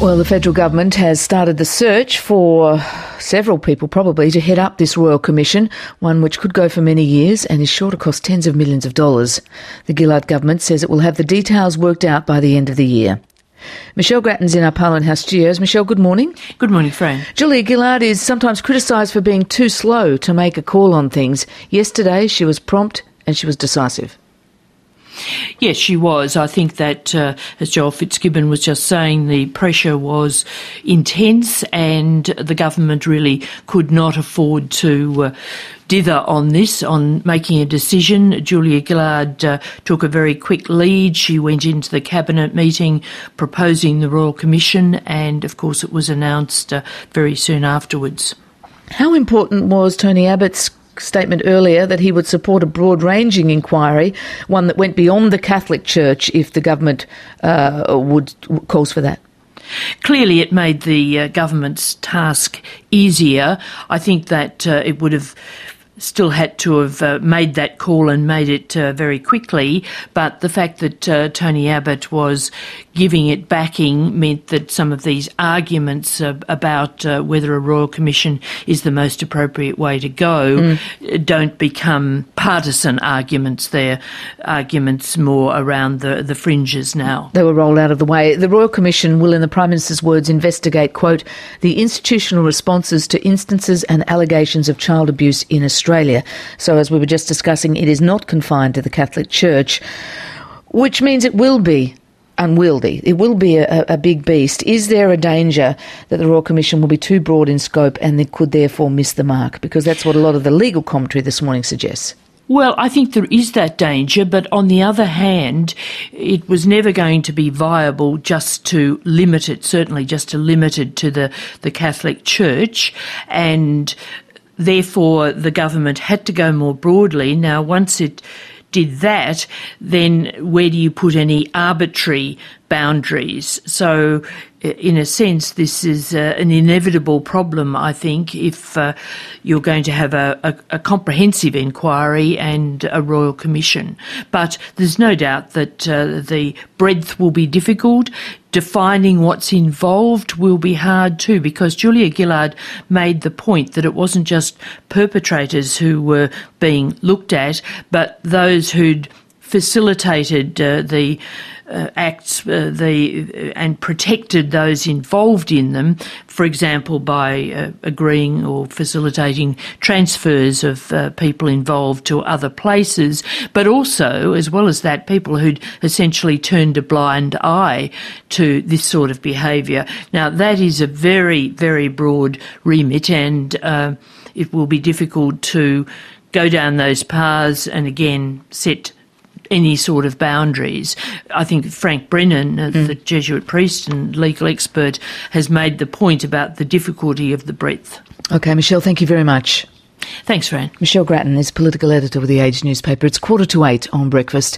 Well, the federal government has started the search for several people probably to head up this Royal Commission, one which could go for many years and is sure to cost tens of millions of dollars. The Gillard government says it will have the details worked out by the end of the year. Michelle Grattan's in our Parliament House studios. Michelle, good morning. Good morning, Fran. Julia Gillard is sometimes criticised for being too slow to make a call on things. Yesterday she was prompt and she was decisive. Yes, she was. I think that, as Joel Fitzgibbon was just saying, the pressure was intense and the government really could not afford to dither on this, on making a decision. Julia Gillard took a very quick lead. She went into the cabinet meeting proposing the Royal Commission and, of course, it was announced very soon afterwards. How important was Tony Abbott's statement earlier that he would support a broad-ranging inquiry, one that went beyond the Catholic Church if the government calls for that? Clearly it made the government's task easier. I think that it would have still had to have made that call and made it very quickly, but the fact that Tony Abbott was giving it backing meant that some of these arguments about whether a Royal Commission is the most appropriate way to go don't become partisan arguments. They're arguments more around the fringes now. They were rolled out of the way. The Royal Commission will, in the Prime Minister's words, investigate, quote, the institutional responses to instances and allegations of child abuse in Australia. So, as we were just discussing, it is not confined to the Catholic Church, which means it will be unwieldy. It will be a big beast. Is there a danger that the Royal Commission will be too broad in scope and they could therefore miss the mark? Because that's what a lot of the legal commentary this morning suggests. Well, I think there is that danger, but on the other hand, it was never going to be viable just to limit it, certainly just to limit it to the Catholic Church, and therefore the government had to go more broadly. Now, once it did that, then where do you put any arbitrary boundaries? So, in a sense, this is an inevitable problem, I think, if you're going to have a comprehensive inquiry and a Royal Commission. But there's no doubt that the breadth will be difficult. Defining what's involved will be hard too, because Julia Gillard made the point that it wasn't just perpetrators who were being looked at, but those who'd facilitated the acts and protected those involved in them, for example, by agreeing or facilitating transfers of people involved to other places, but also, as well as that, people who'd essentially turned a blind eye to this sort of behaviour. Now, that is a very, very broad remit, and it will be difficult to go down those paths and, again, set any sort of boundaries. I think Frank Brennan, the Jesuit priest and legal expert, has made the point about the difficulty of the breadth. OK, Michelle, thank you very much. Thanks, Fran. Michelle Grattan is political editor with The Age newspaper. It's 7:45 on Breakfast.